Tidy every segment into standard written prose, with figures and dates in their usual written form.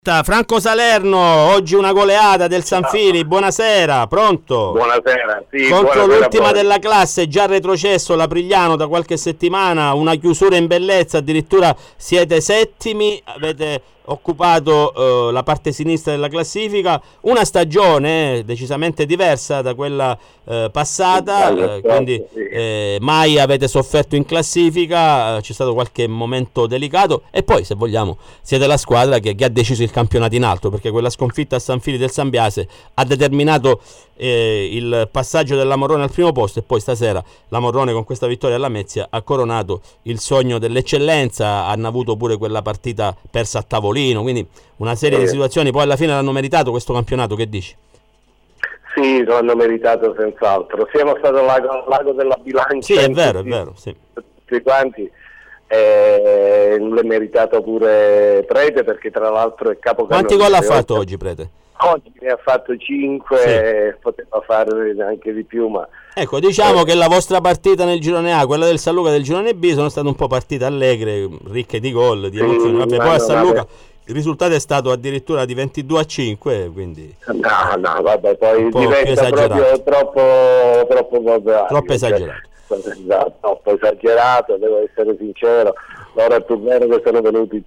Franco Salerno, oggi una goleada del Sanfili, buonasera, pronto? Buonasera, sì. Contro buonasera l'ultima della classe, già retrocesso l'Aprigliano da qualche settimana, una chiusura in bellezza, addirittura siete settimi, avete occupato la parte sinistra della classifica, una stagione decisamente diversa da quella passata, quindi mai avete sofferto in classifica, c'è stato qualche momento delicato e poi, se vogliamo, siete la squadra che ha deciso il campionato in alto, perché quella sconfitta a Sanfili del Sambiase ha determinato il passaggio della Morrone al primo posto, e poi stasera la Morrone con questa vittoria alla Lamezia ha coronato il sogno dell'eccellenza. Hanno avuto pure quella partita persa a tavolino, quindi una serie di situazioni, poi alla fine l'hanno meritato questo campionato. Che dici? Sì, lo hanno meritato senz'altro. Siamo stati l'ago della bilancia. Sì, è vero, sì. Tutti quanti. L'è meritato pure Prete, perché tra l'altro è capocannoniere. Quanti gol ha fatto oggi Prete? Oggi ne ha fatto 5, poteva fare anche di più, ma... Ecco, diciamo che la vostra partita nel girone A, quella del San Luca del girone B, sono state un po' partite allegre, ricche di gol, di emozioni. Vabbè, poi a San Luca il risultato è stato addirittura di 22-5, quindi... No, vabbè, poi diventa proprio troppo esagerato. Troppo esagerato, devo essere sincero. Ora è più vero che sono venuti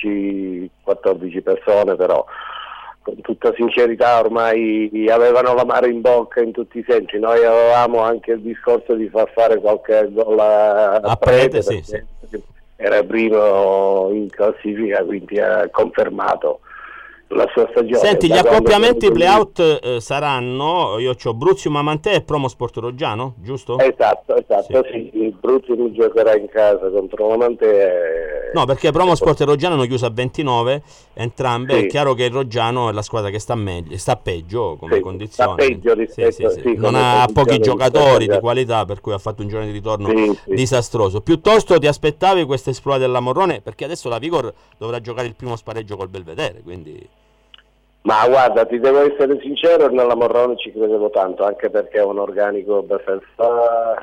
13-14 persone, però con tutta sincerità ormai avevano l'amaro in bocca in tutti i sensi. Noi avevamo anche il discorso di far fare qualche gol a Prete, sì. Era primo in classifica, quindi ha confermato la sua stagione. Senti, gli accoppiamenti play-out saranno, io c'ho Bruzio Mamantè e Promosport Roggiano, giusto? Esatto, sì. Il Bruzio non giocherà in casa contro Mamantè. No, perché Promosport e Roggiano hanno chiuso a 29 entrambe. Sì. È chiaro che il Roggiano è la squadra che sta peggio come condizioni. Sta peggio rispetto, non ha pochi giocatori di qualità, per cui ha fatto un giorno di ritorno disastroso. Piuttosto ti aspettavi questa esploit della Morrone, perché adesso la Vigor dovrà giocare il primo spareggio col Belvedere, quindi... Ma guarda, ti devo essere sincero, nella Morrone ci credevo tanto, anche perché è un organico abbastanza...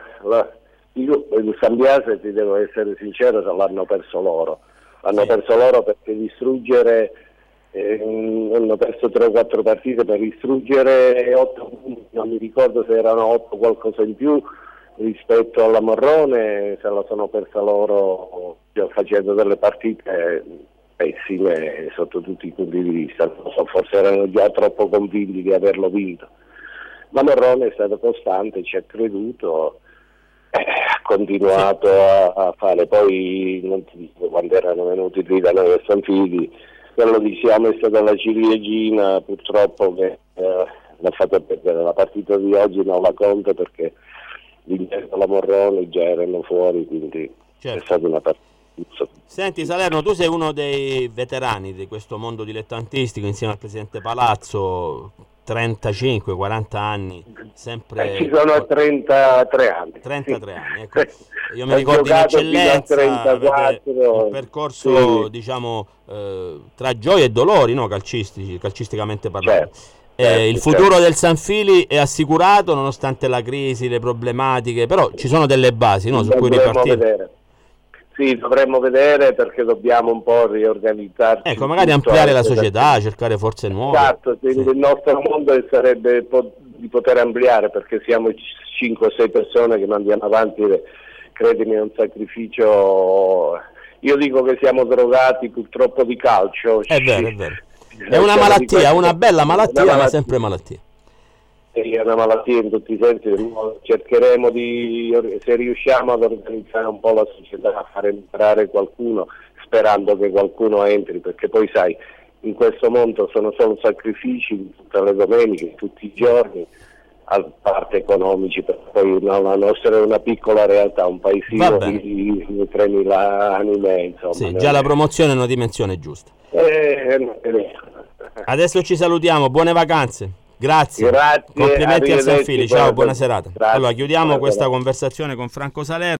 Il Sambiase, ti devo essere sincero, l'hanno perso loro. Perso loro perché distruggere... hanno perso 3 o 4 partite per distruggere 8 punti, non mi ricordo se erano 8 qualcosa in più rispetto alla Morrone, se la sono persa loro facendo delle partite pessime sotto tutti i punti di vista. Non so, forse erano già troppo convinti di averlo vinto. Ma Morrone è stato costante, ci ha creduto, ha continuato a fare. Poi non ti dico, quando erano venuti lì da noi a Sanfili, quello diciamo è stata la ciliegina, purtroppo, che l'ha fatto perdere. La partita di oggi non la conta, perché vincendo la Morrone già erano fuori, quindi è stata una partita. Senti Salerno, tu sei uno dei veterani di questo mondo dilettantistico, insieme al presidente Palazzo, 35-40 anni, sempre... ci sono 33 anni. 33 anni, ecco. Io mi ricordo in eccellenza, avete un percorso, diciamo, tra gioie e dolori, no, calcisticamente parlando. Il futuro del Sanfili è assicurato, nonostante la crisi, le problematiche, però ci sono delle basi, no, su cui ripartire. Sì, dovremmo vedere, perché dobbiamo un po' riorganizzarci. Ecco, magari ampliare la società, cercare forze nuove. Esatto, il nostro mondo sarebbe di poter ampliare, perché siamo 5 o 6 persone che mandiamo avanti, credimi, è un sacrificio. Io dico che siamo drogati purtroppo di calcio. È vero. È una malattia, una bella malattia, ma sempre malattia. È una malattia in tutti i sensi. Cercheremo se riusciamo ad organizzare un po' la società, a far entrare qualcuno, sperando che qualcuno entri, perché poi sai, in questo mondo sono solo sacrifici tutte le domeniche, tutti i giorni, a parte economici, poi la nostra è una piccola realtà, un paesino di 3.000 anime, insomma. Sì, già la promozione è una dimensione giusta. Adesso ci salutiamo, buone vacanze. Grazie, complimenti a Sanfili, ciao, buona serata. Allora chiudiamo questa conversazione con Franco Salerno.